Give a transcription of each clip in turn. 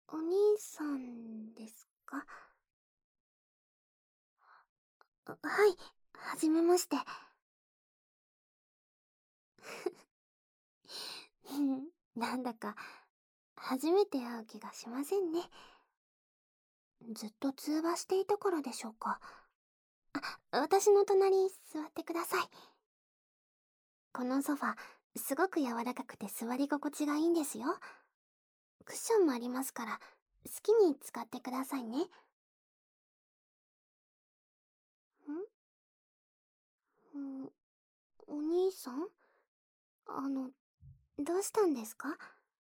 お兄さんですか？はい、はじめまして。なんだか、初めて会う気がしませんね。ずっと通話していたからでしょうか。私の隣に座ってください。このソファ、すごく柔らかくて座り心地がいいんですよ。クッションもありますから、好きに使ってくださいね。んお兄さん、あの、どうしたんですか？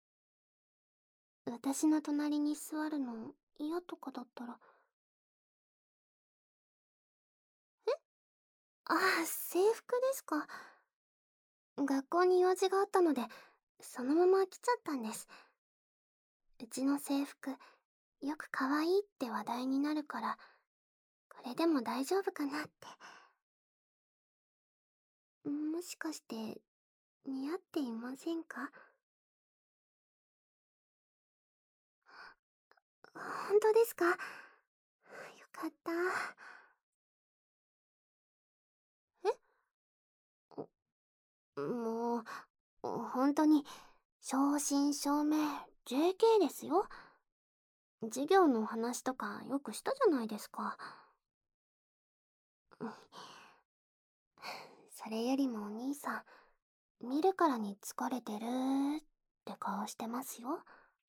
私の隣に座るの嫌とかだったら。ああ、制服ですか。学校に用事があったので、そのまま来ちゃったんです。うちの制服、よく可愛いって話題になるから、これでも大丈夫かなって。もしかして、似合っていませんか？本当ですか？よかった。もう、本当に、正真正銘、JK ですよ。授業の話とかよくしたじゃないですか。それよりもお兄さん、見るからに疲れてるって顔してますよ。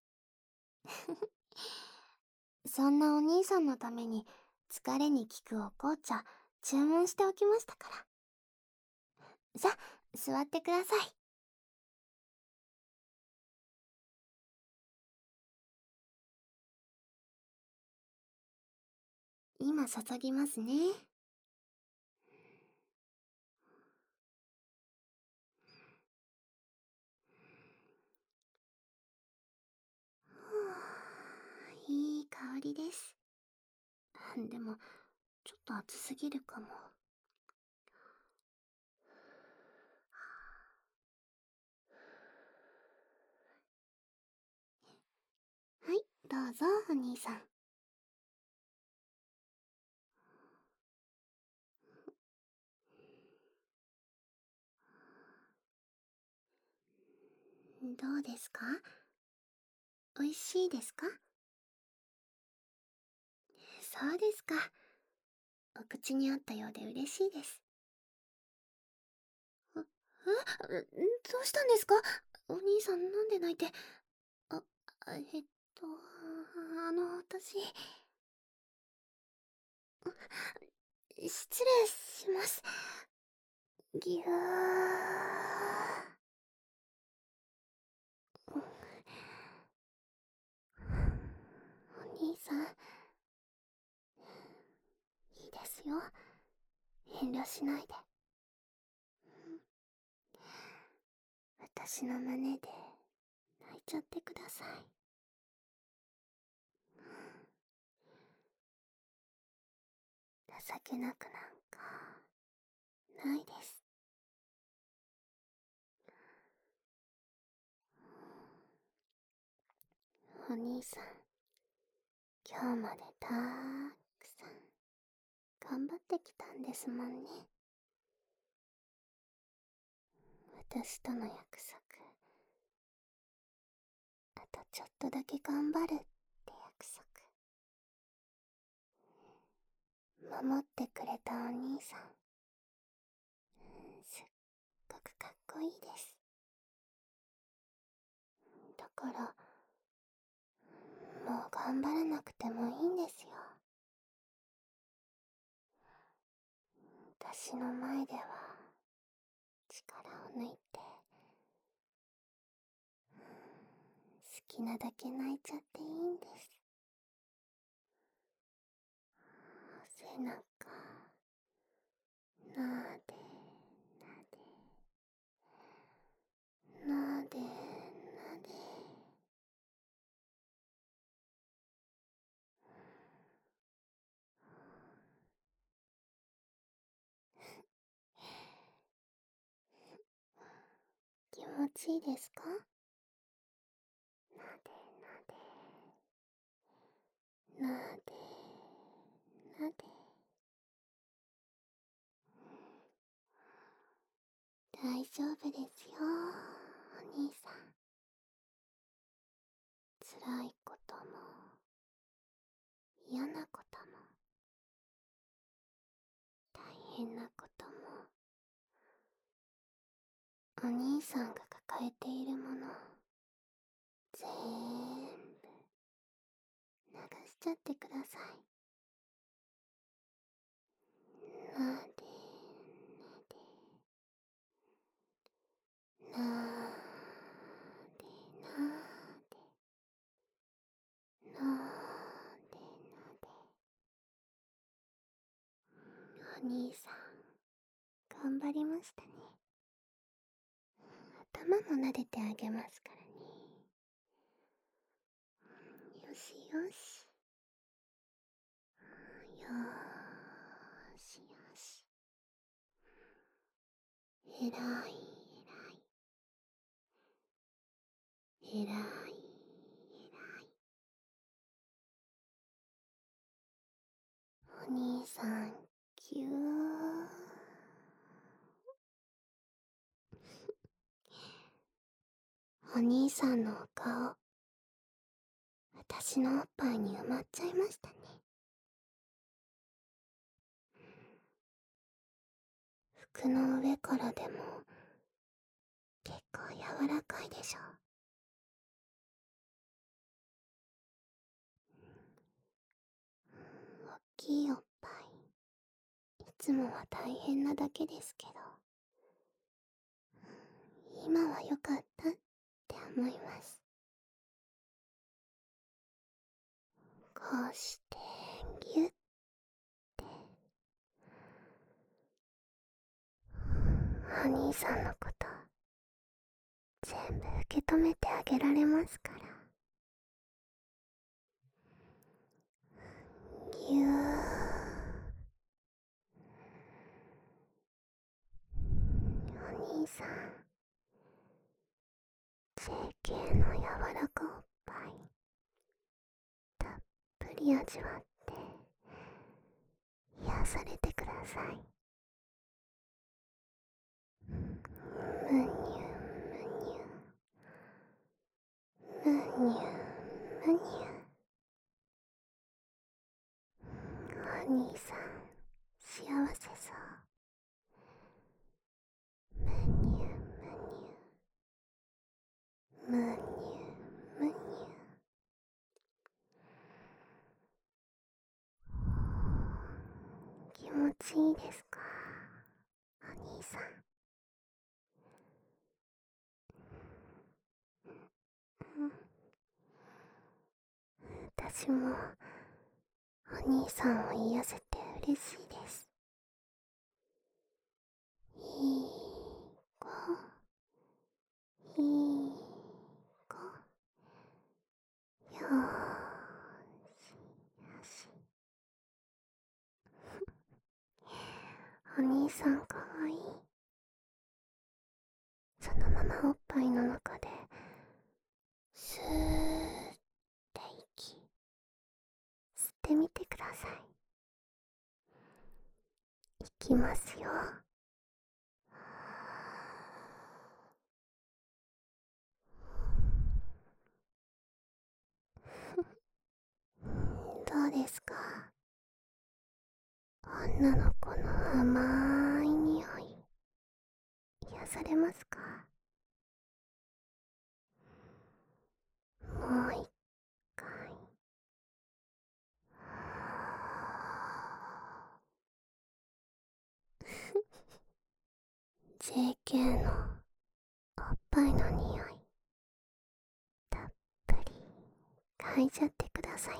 そんなお兄さんのために疲れに効くお紅茶注文しておきましたから。さあ、座ってください。今注ぎますね。いい香りです。でも、ちょっと熱すぎるかも。はい、どうぞ、お兄さん。どうですか？美味しいですか？そうですか。お口に合ったようで嬉しいです。どうしたんですか？お兄さんなんで泣いて。あ、と、私、失礼します。ぎゅー。お兄さん、いいですよ。遠慮しないで。私の胸で泣いちゃってください。情けなくなんか、ないです。お兄さん、今日までたくさん頑張ってきたんですもんね。私との約束、あとちょっとだけ頑張るって約束、守ってくれたお兄さん、すっごくかっこいいです。だから、もう頑張らなくてもいいんですよ。私の前では力を抜いて、好きなだけ泣いちゃっていいんです。背中、なで、なで、なで。気持ちいいですか？なで、なで。 嫌なことも大変なことも、お兄さんが抱えているものぜーんぶ流しちゃってください。なでなで、なでなで、なでなで。お兄さん頑張りましたね。頭も撫でてあげますからね。よしよし。よーしよし。えらいえらい。えらいえらい。お兄さん、ぎゅー。お兄さんのお顔、私のおっぱいに埋まっちゃいましたね。服の上からでも結構柔らかいでしょ。大きいおっぱい、いつもは大変なだけですけど、今は良かったって思います。こうしてギュッて、お兄さんのこと全部受け止めてあげられますから。ぎゅー。お兄さん、JK の柔らかおっぱいたっぷり味わって癒されてください。むにゅむにゅむにゅむにゅ。お兄さん幸せそう。むにゅむにゅむにゅむにゅ。気持ちいいですか、お兄さん。私もお兄さんを癒せて嬉しいです。いい子、いい子。よーしよし。お兄さんかわいい。そのままおっぱいの中でスーって息吸ってみてください。いきますよ。どうですか、女の子の甘い匂い癒されますか。もう一回。JK のおっぱいの匂いたっぷり嗅いじゃってくださいね。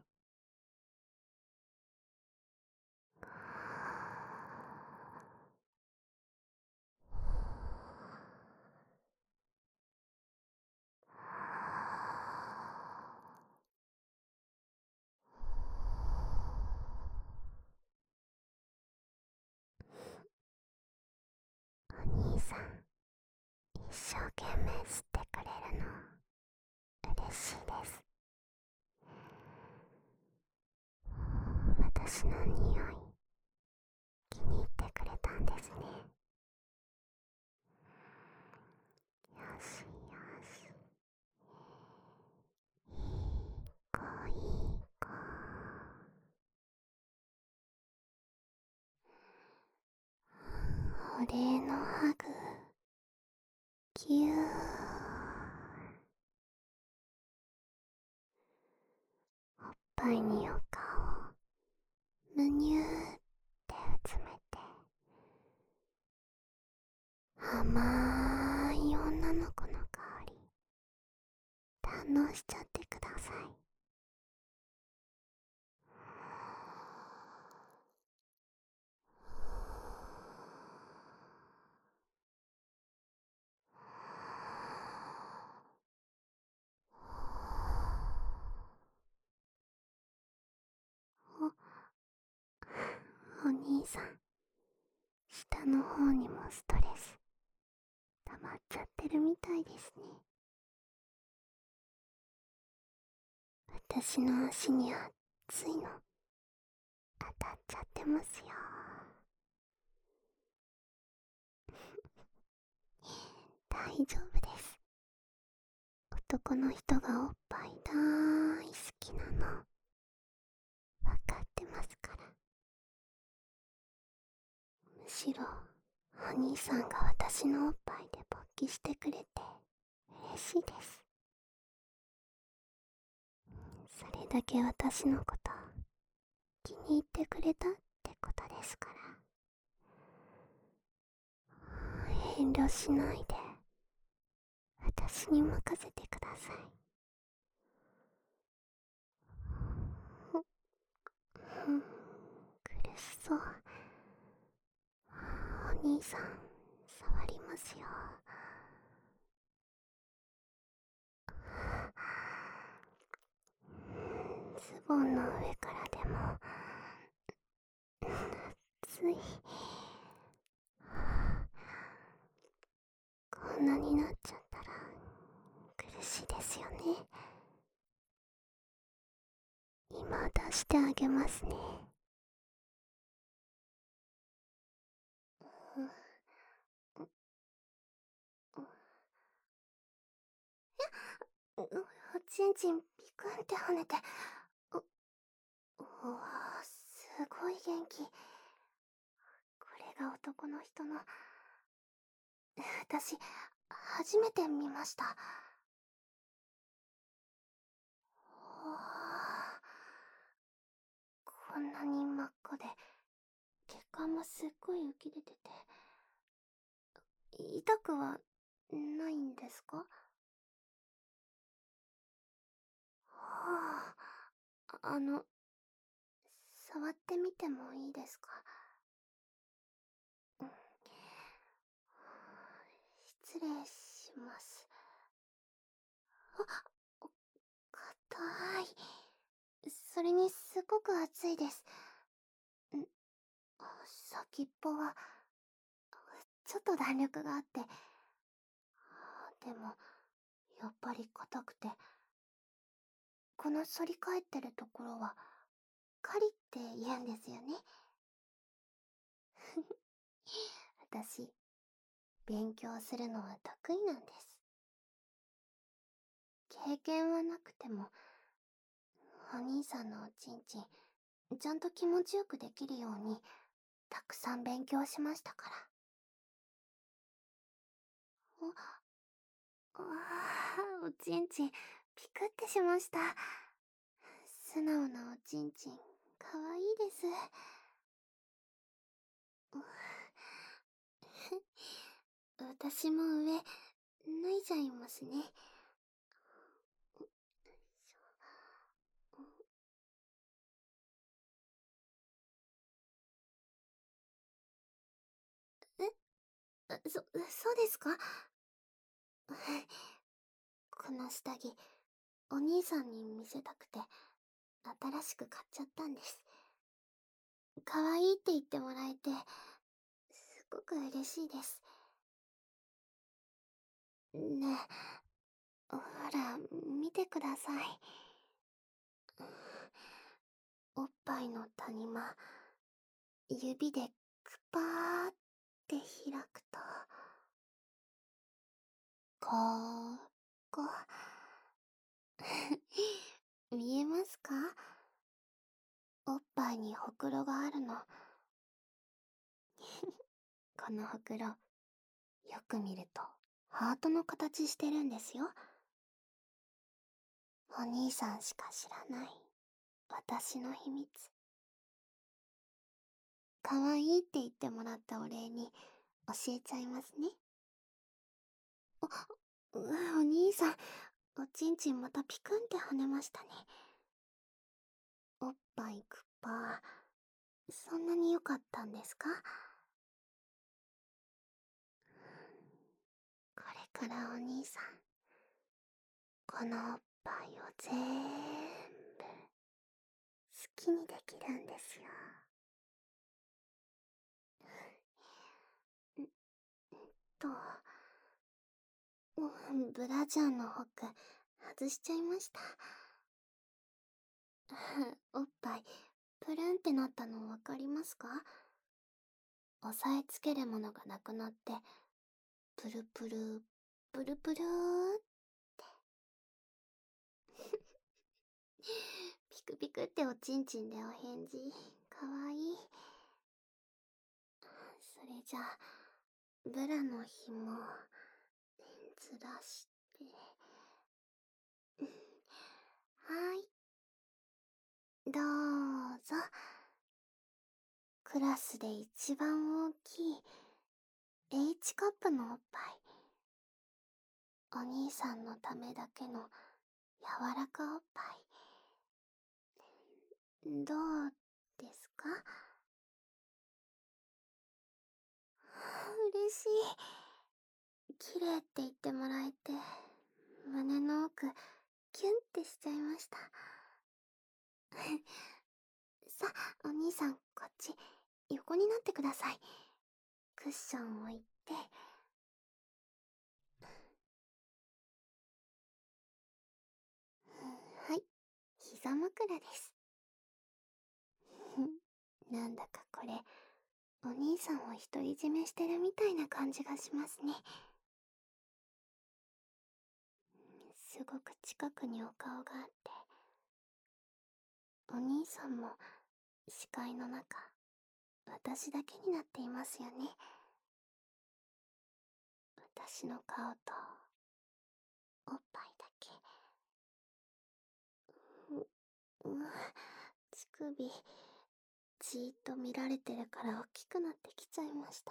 お兄さん一生懸命吸ってくれるの嬉しいです。私の匂い気に入ってくれたんですね。よしよし。いい子いい子。 礼のハグ、ぎゅー。おっぱいにお顔むにゅーってうつめて、甘い女の子の香り堪能しちゃってください。お兄さん、下の方にもストレス溜まっちゃってるみたいですね。私の足に熱いの当たっちゃってますよ。大丈夫です。男の人がおっぱい大好きなの分かってますから。むしろお兄さんが私のおっぱいで勃起してくれて嬉しいです。それだけ私のこと気に入ってくれたってことですから、遠慮しないで私に任せてください。苦しそう。お兄さん触りますよ。ズボンの上からでも熱い。こんなになっちゃったら苦しいですよね。今出してあげますね。おちんちんピクンって跳ねて、うわすごい元気。これが男の人の。私初めて見ました。こんなに真っ赤で血管もすっごい浮き出てて、痛くはないんですか？はあ、触ってみてもいいですか？失礼します。硬い。それにすごく熱いです。先っぽはちょっと弾力があって、でもやっぱり硬くて、この反り返ってるところはカリって言うんですよね。私勉強するのは得意なんです。経験はなくてもお兄さんのおちんちんちゃんと気持ちよくできるようにたくさん勉強しましたから。おちんちんピクってしました。素直なおちんちんかわいいです。私も上脱いじゃいますね。そうですか？この下着お兄さんに見せたくて新しく買っちゃったんです。可愛いって言ってもらえてすごく嬉しいです。ねえ、ほら見てください。おっぱいの谷間指でクパーって開くと、ここ見えますか？おっぱいにほくろがあるの。ここのほくろ、よく見るとハートの形してるんですよ。お兄さんしか知らない私の秘密。可愛いって言ってもらったお礼に教えちゃいますね。お兄さん、おちんちんまたピクンって跳ねましたね。おっぱいグッパー、そんなに良かったんですか？これからお兄さん、このおっぱいを全部好きにできるんですよ。と、ブラジャーのホック外しちゃいました。おっぱいプルンってなったの分かりますか？押さえつけるものがなくなってプルプルプルプルーってピクピクっておちんちんでお返事。かわいい。それじゃあブラの紐ずらして、はい、どうぞ。クラスで一番大きい H カップのおっぱい。お兄さんのためだけの柔らかおっぱい。どうですか？嬉しい。綺麗って言ってもらえて、胸の奥キュンってしちゃいました。さあ、お兄さんこっち横になってください。クッション置いて、はい、膝枕です。なんだかこれ、お兄さんを独り占めしてるみたいな感じがしますね。すごく近くにお顔があって、お兄さんも視界の中、私だけになっていますよね。私の顔とおっぱいだけ。乳首じーっと見られてるから大きくなってきちゃいました。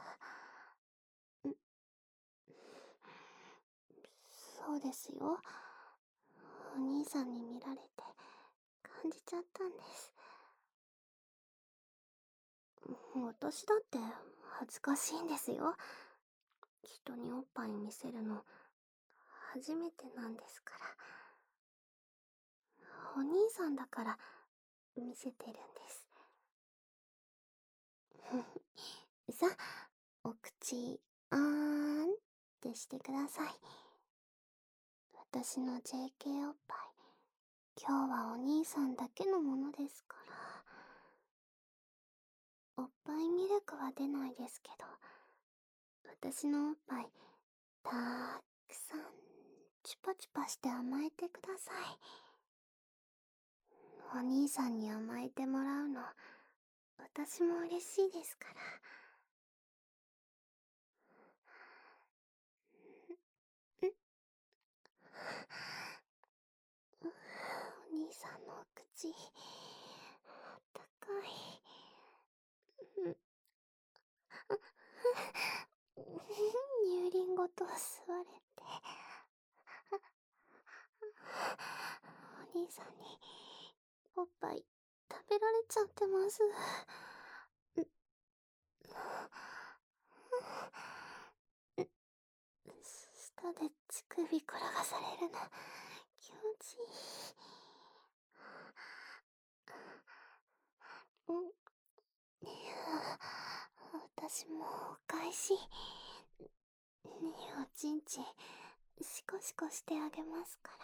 そうですよ。お兄さんに見られて感じちゃったんです。私だって恥ずかしいんですよ。人におっぱい見せるの初めてなんですから。お兄さんだから見せてるんです。さあ、お口あーんってしてください。私の JK おっぱい、今日はお兄さんだけのものですから。おっぱいミルクは出ないですけど、私のおっぱいたくさんチュパチュパして甘えてください。お兄さんに甘えてもらうの私も嬉しいですから。お兄さんのお口あったかい。乳輪ごと吸われて、お兄さんにおっぱい食べられちゃってます。舌で乳首転がされるの気持ちいい。いや、私もお返し。おちんちんシコシコしてあげますから。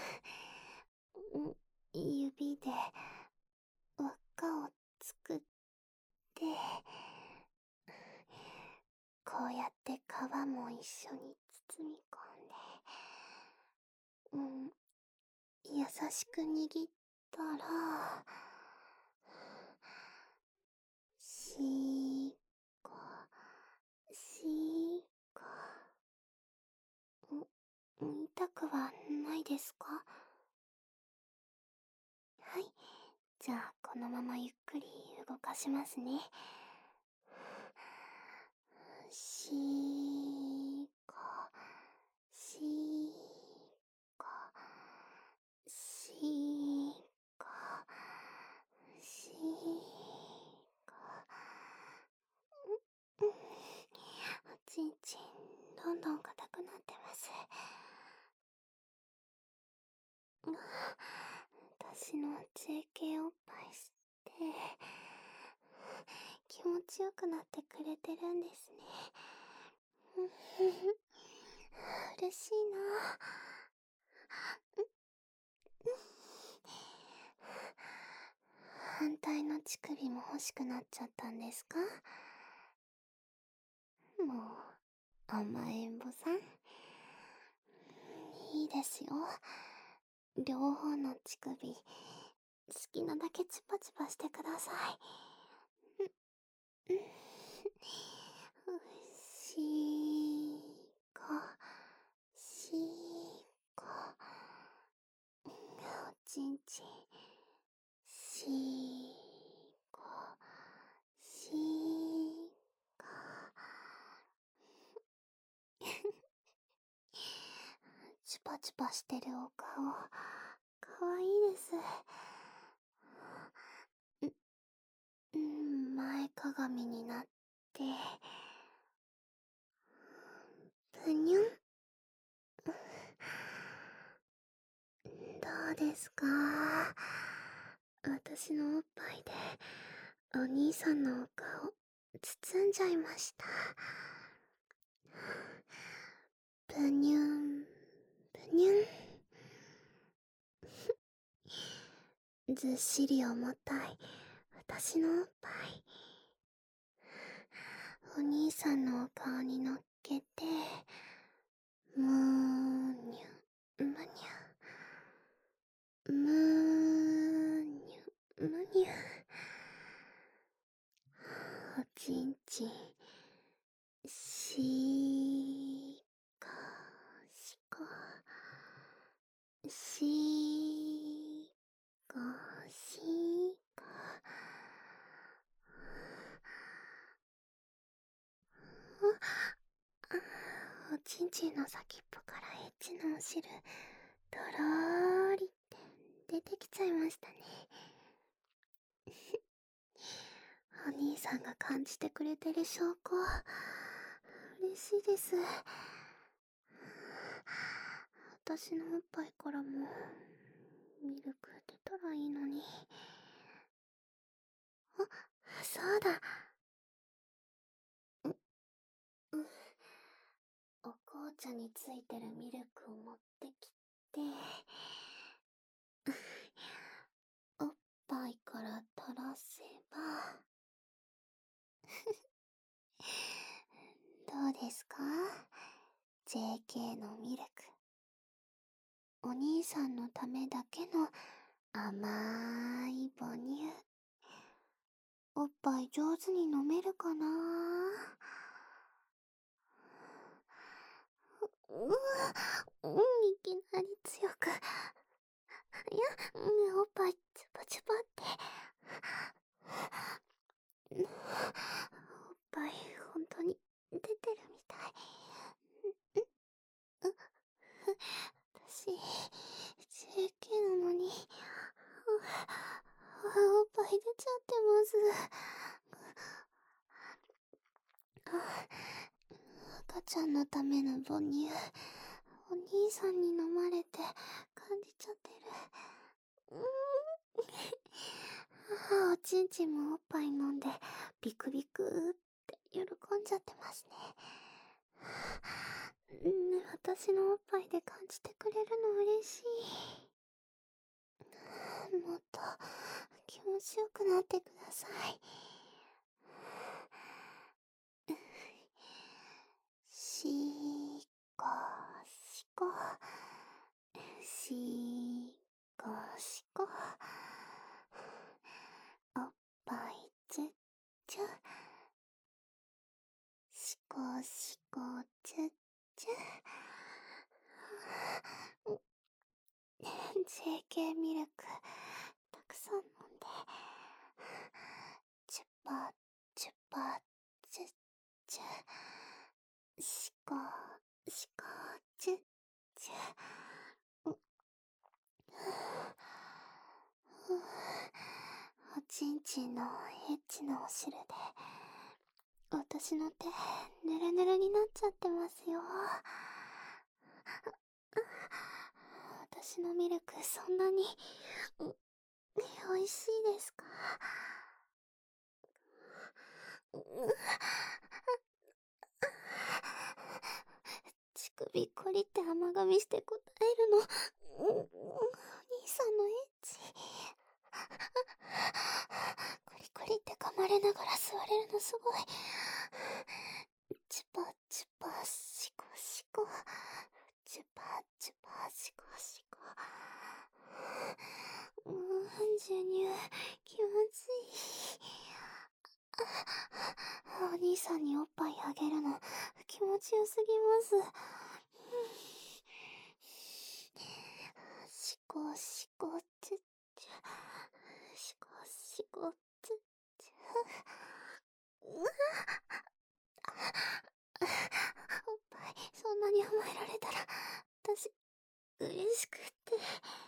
指で輪っかを作って、こうやって皮も一緒に包み込んで、優しく握ったら、しー痛くはないですか？はい。じゃあ、このままゆっくり動かしますね。しーか、しーか、しーか、しーか。おちんちん、どんどん硬くなってます。私の JK おっぱい吸って気持ちよくなってくれてるんですね。嬉しいな。反対の乳首も欲しくなっちゃったんですか？もう甘えん坊さん、いいですよ。両方の乳首好きなだけチュパチュパしてください。しーか、しーか、おちんちん、しーか、しーか。チュパチュパしてるお顔、かわいいです。前かがみになって、ぷにゅん。どうですか？私のおっぱいでお兄さんのお顔包んじゃいました。ぷにゅん、ぷにゅん。ずっしり重たい私のおっぱい、お兄さんのお顔に乗っけて、むーにゅ、むにゅ、むーにゅ、むにゅ。おちんちん、しーか、しか、しーか、しーか。おちんちんの先っぽからエッチなお汁とろーりって出てきちゃいましたね。お兄さんが感じてくれてる証拠、嬉しいです。私のおっぱいからもミルク出たらいいのに。あ、そうだ。お紅茶についてるミルクを持ってきて、おっぱいから垂らせばどうですか？ JK のミルク、お兄さんのためだけの甘い母乳。おっぱい上手に飲めるかな？いきなり強く。いや、おっぱいチュパチュパって。おっぱい本当に出てるみたい。私、JK なのに、おっぱい出ちゃってます。赤ちゃんのための母乳、お兄さんに飲まれて感じちゃってる。おちんちんもおっぱい飲んでビクビクって喜んじゃってますね。私のおっぱいで感じてくれるの嬉しい。もっと気持ちよくなってください。しーこしこ、しーこしこ、おっぱいチュッチュ、しこしこチュッチュ。 JK ミルクたくさん飲んで、チュッパチュッパチュッチュ、シコシコチュッチュ、おちんちんのエッチなお汁で私の手ぬるぬるになっちゃってますよ。私のミルクそんなに美味しいですか？乳首こりって甘噛みして答えるの、お兄さんのエッチ。コリコリって噛まれながら座れるのすごい。チュパチュパシコシコ、チュパチュパシコシコ。授乳気持ちいい。お兄さんにおっぱいあげるの気持ちよすぎます。シコシコチュッチュ、シコシコチュッチュ。おっぱいそんなに甘えられたら私嬉しくって、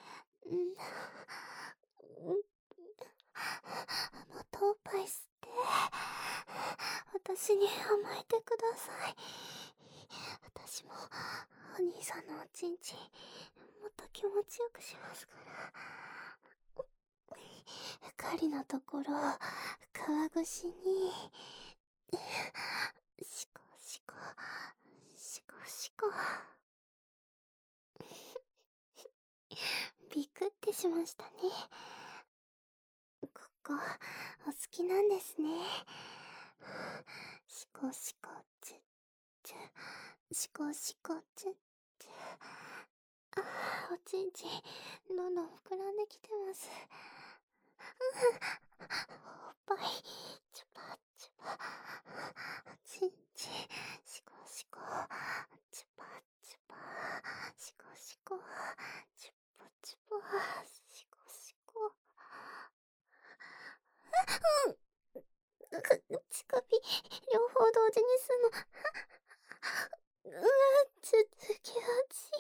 もっとおっぱい吸って私に甘えてください。私もお兄さんのおちんちんもっと気持ちよくしますから。狩りのところ川越しにシコシコシコシコ。びくってしましたね。ここお好きなんですね。シコシコチュッチュ、シコシコチュッチュ。おちんちんどんどん膨らんできてます。おっぱいチュパチュパ、ちんちんシコシコチュパチュパ、シコシコチュパチュパ、シコシコ。乳首両方同時にすんのちょっと気持ちい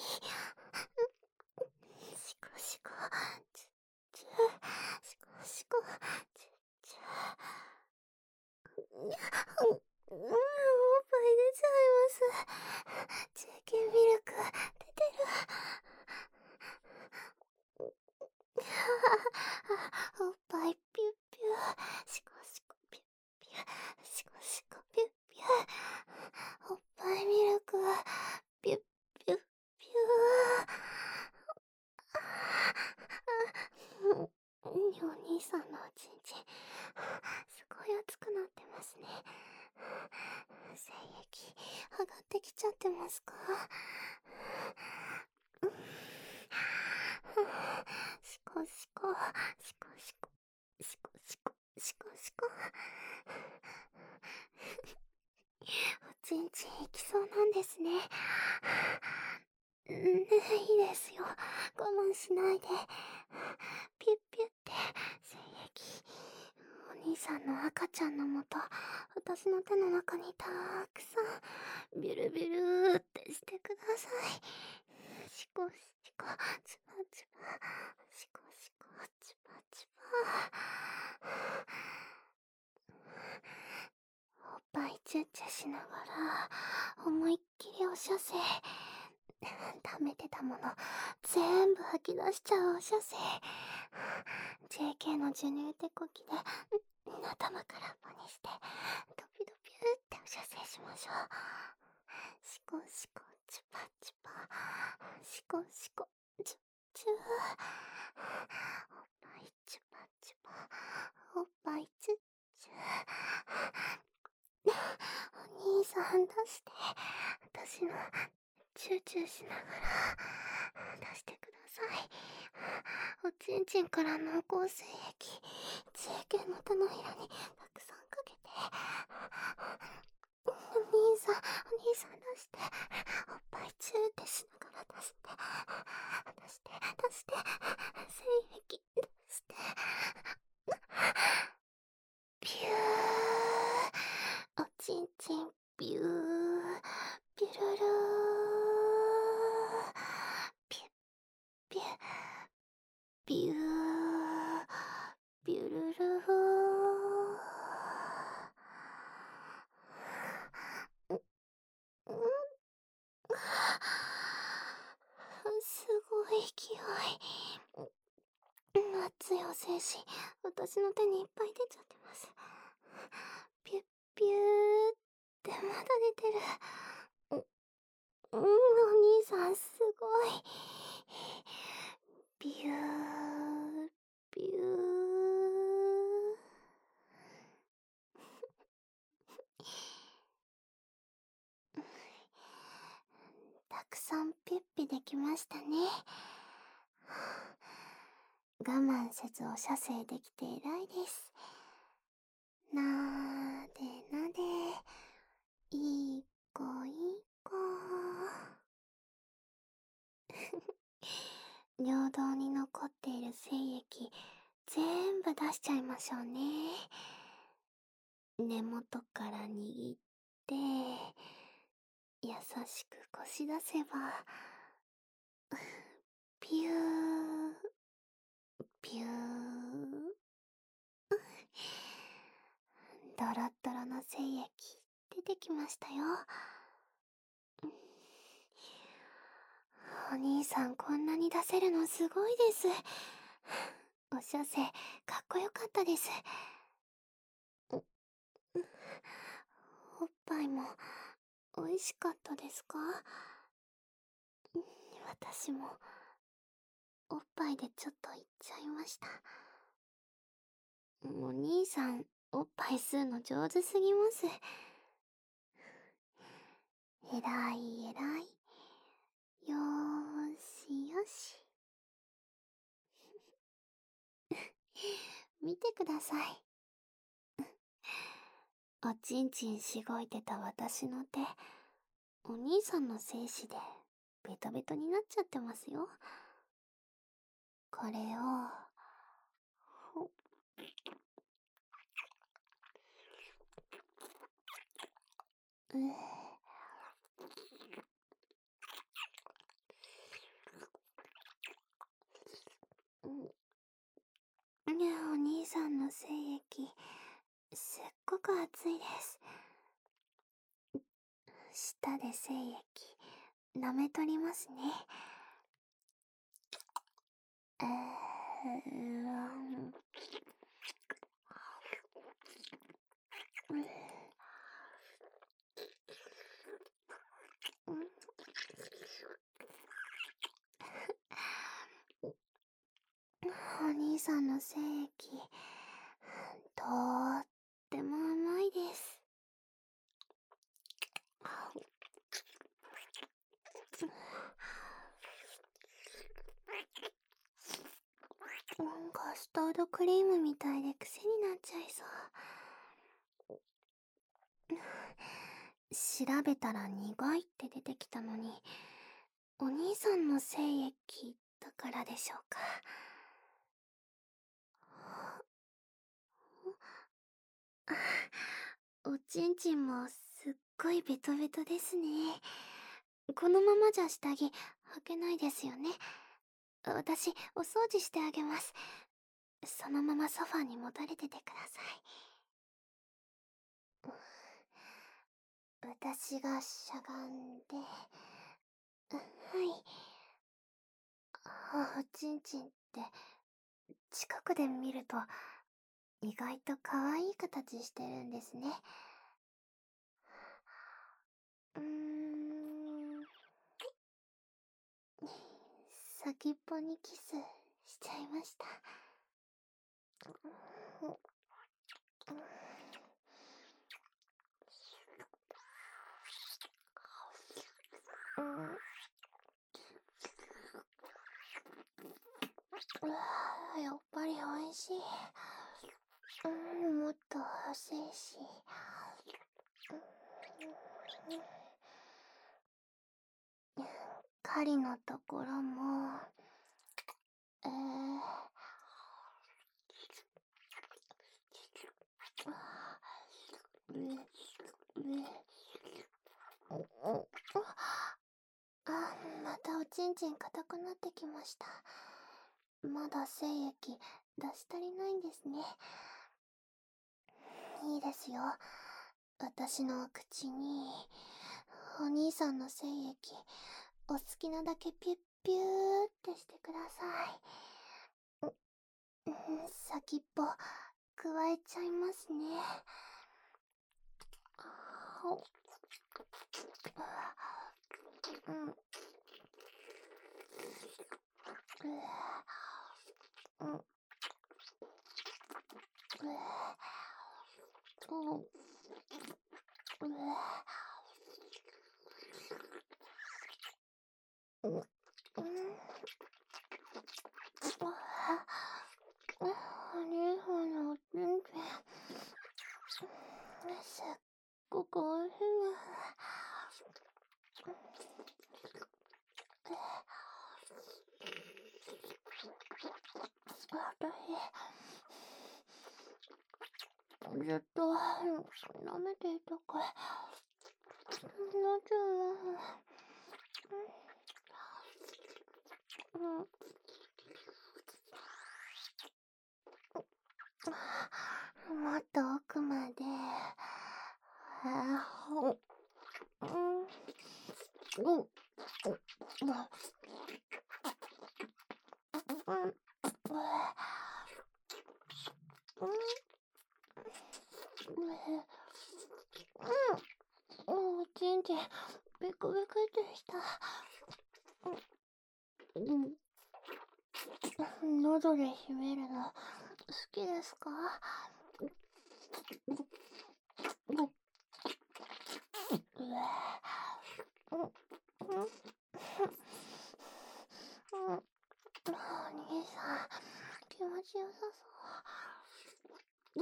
い。シコシコチュッチュ、シコシコチュッチュ。おっぱい出ちゃいます。JK ミルク出てる。おっぱいピュッピュ、シコシコピュッピュ、シコシコピュッピュ、おっぱいミルクピュッピュッピュ。お兄さんのおちんちんすごい熱くなってますね。精液上がってきちゃってますか？シコシコシコシコシコシコシコシコ。おちんちんいきそうなんですね。いいですよ、我慢しないで。ピュッピュッて精液お兄さんの赤ちゃんのもと私の手の中にたくさんビュルビュルってしてください。シコシコチュパチュパ、シコシコチュパチュパ。おっぱいチュッチュしながら思いっきりお射精。溜めてたもの全部吐き出しちゃうお射精。JK の授乳手こきで頭からパにしてドピドピューってお射精しましょう。シコシコチュパチュパ、シコシコチュチュ。おっぱいチュパチュパ、おっぱいチュチュ。お兄さん出して、私のチューチューしながら出してください。おちんちんから濃厚精液 JK の手のひらにたくさんかけて。お兄さ兄さん出して。おっぱいチューってしながら出して。出して、出して。精液出して。ビュー。おちんちんビュー。ビュルルー。ビュッビュッビュー。ビュルルー。すごい勢い。熱いお精子、私の手にいっぱい出ちゃってます。ピュッピューってまだ出てる。お兄さんすごい。ビュー、ビュー。たくさんピュッピできましたね。我慢せずお射精できて偉いです。なーでなで、いい子いい子。尿道に残っている精液全部出しちゃいましょうね。根元から握って優しくこし出せば、ピューピュー。ドロッドロの精液出てきましたよ。お兄さんこんなに出せるのすごいです。お射精かっこよかったです。おっぱいも美味しかったですか？私もおっぱいでちょっといっちゃいました。お兄さんおっぱい吸うの上手すぎます。えらいえらい。よーしよし。見てください。おちんちんしごいてた私の手、お兄さんの精子でベトベトになっちゃってますよ。これをお兄さんの精液すっごく熱いです。舌で精液舐め取りますね。お兄さんの精液とっても甘いです。カスタードクリームみたいで癖になっちゃいそう。調べたら苦いって出てきたのに、お兄さんの精液だからでしょうか。おちんちんもすっごいベトベトですね。このままじゃ下着履けないですよね。私お掃除してあげます。そのままソファに戻れててください。私がしゃがんで、はい。おちんちんって近くで見ると意外と可愛い形してるんですね。先っぽにキスしちゃいました。やっぱり美味しい。もっと欲しいし。 狩りのところも、またおちんちん硬くなってきました。まだ精液出し足りないんですね。いいですよ。私のお口にお兄さんの精液お好きなだけピュッピューってしてください。先っぽ加えちゃいますね。すっごくおいしい私、ずっと舐めていたから、なっちゃう。もっと奥まで。おちんちんビクビクってした。喉で締めるの好きですか？お兄さん、気持ちよさそう。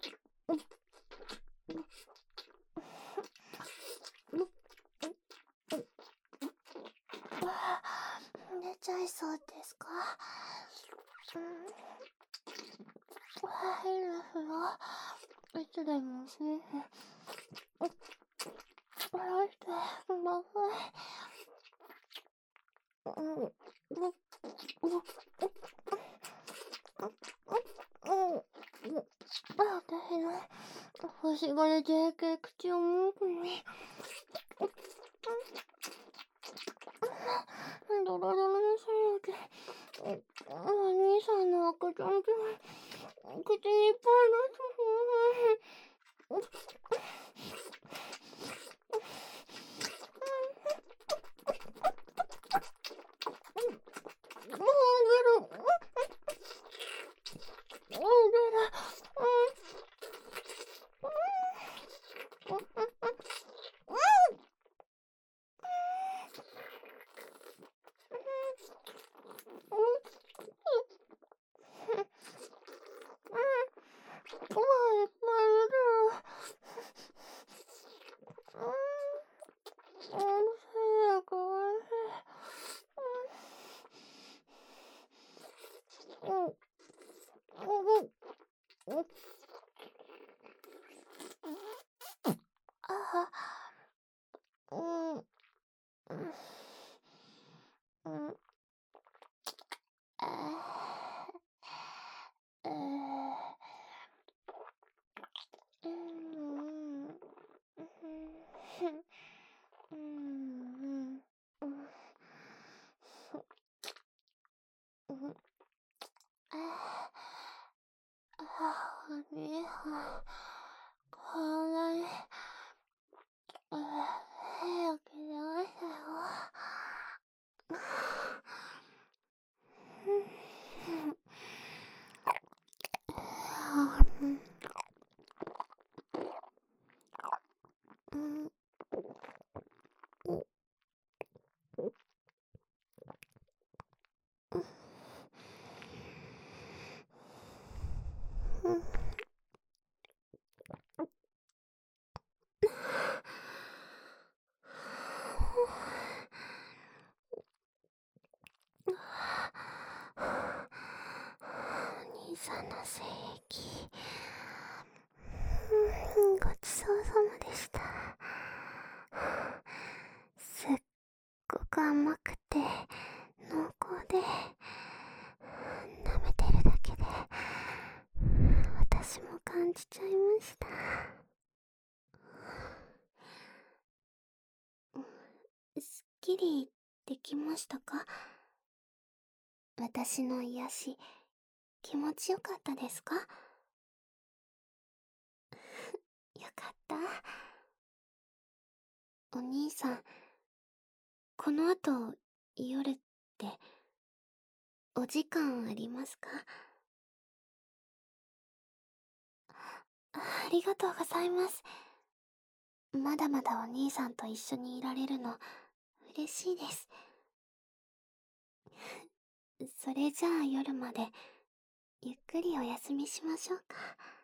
出ちゃいそうですか？入るふよ。いつでも下ろしてください。私の欲しがり JK 口を文句にドロドロの精液お兄さんの赤ちゃん口にいっぱい出してもう出る。こんなに早く出ましたよ。 さんの精液、ごちそうさまでした。すっごく甘くて濃厚で、舐めてるだけで私も感じちゃいました。すっきりできましたか？私の癒し、気持ちよかったですか？よかった。お兄さん、この後、夜って、お時間ありますか？ありがとうございます。まだまだお兄さんと一緒にいられるの、嬉しいです。それじゃあ夜まで、ゆっくりお休みしましょうか。